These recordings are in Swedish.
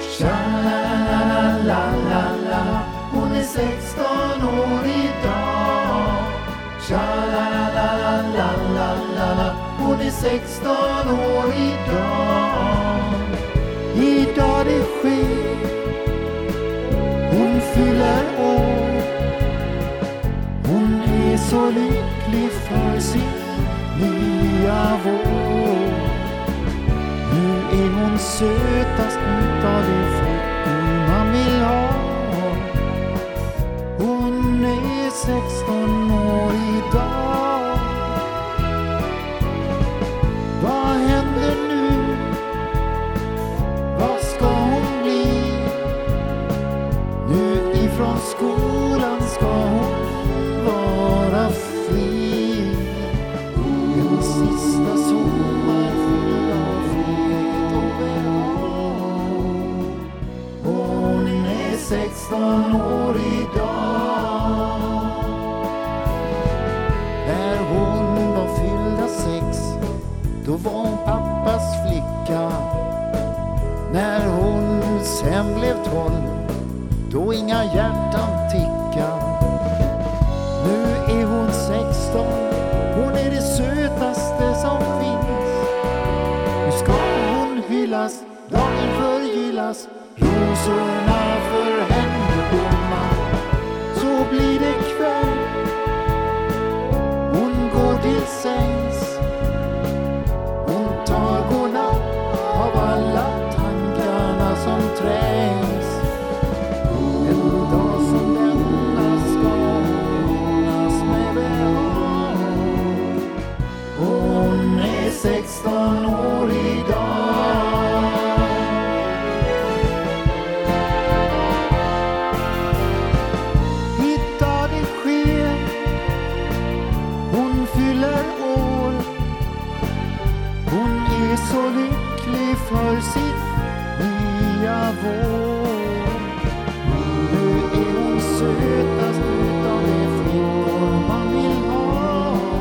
Tja-la-la-la-la-la, hon är 16 år idag. Tja-la-la-la-la-la-la, hon är 16 år idag. Idag det sker, hon fyller år. Hon är så lycklig för sin nya vår. Nu är hon sötast utav de flickor man vill ha. Hon är 16 år idag. Vad händer nu? Vad ska hon bli? Nu ifrån skolan ska hon vara fri. En sista sommar full av frihet och behag. Hon är 16 år idag. När hon var fyllda 6, då var hon pappas flicka. När hon sen blev 12, då inga hjärtan ticka. Nu är hon 16, hon är det sötaste som finns. Nu ska hon hyllas, dagen förgyllas, rosorna för henne blomma. Så blir det kväll, hon går till sängs. Hon tar godnatt av alla tankarna som trängs. En dag som denna ska hållas med behag. Hon är 16 år idag. Idag det sker, hon fyller år. Hon är så lycklig för sitt nya vår. Nu är hon sötast utav de flickor man vill ha.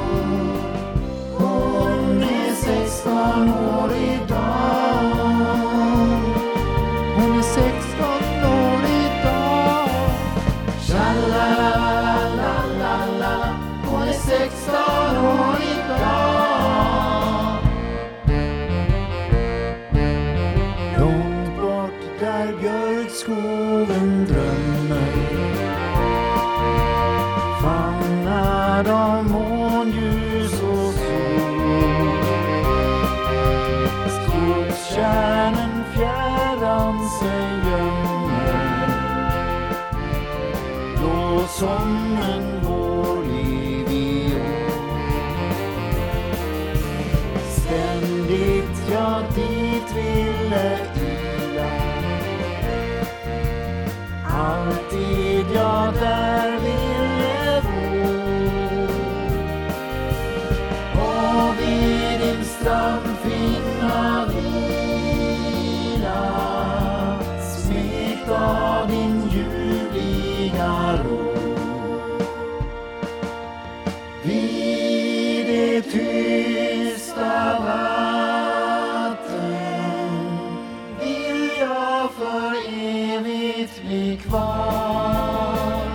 Hon är 16 år idag. Hon är 16 år idag. Tja-la-la-la-la-la, hon är 16 år idag. Långt bort där björkskogen drömmer, fannad av månljus och sol. Skogskärnen fjärran sig gömmer, då som en vårlig viol. Ständigt jag dit ville ila, alltid jag där ville bo. Och vid din strand finna vila, smekt av din ljuvliga ro. Vid det tysta vatten vill jag för evigt bli kvar.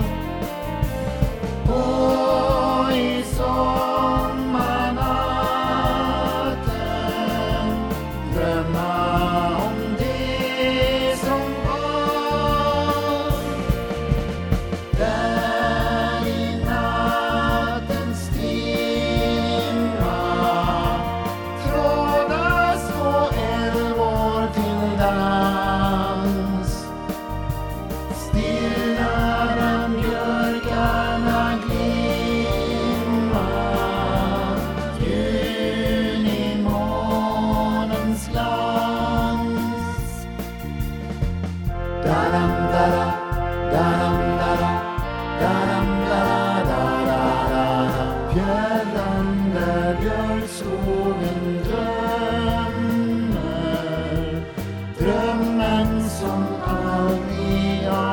Och i sommarnatten drömma om det som var. Där i nattens timma trådas små älvor till dans. Stilla bland björkarna glimma, junimånens glans. Da-dam-da-da, da-dam-da-da, da-dam-da-da-da-da-da. Fjärran där björkskogen drömmer, drömmen som aldrig jag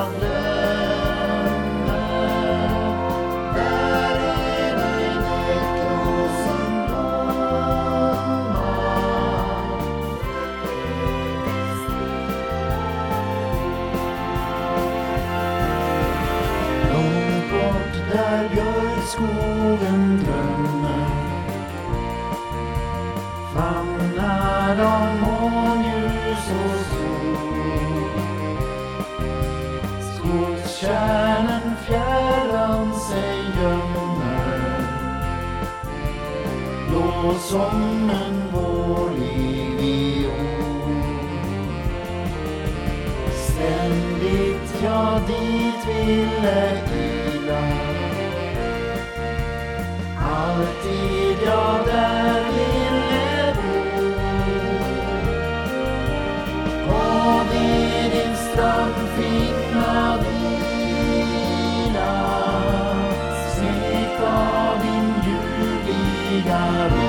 glömmer. Där är det näckrosen blommar. jag dit ville ila. Alltid jag där ville bo. Och vid din strand finna vila, smekt av din ljuvliga ro.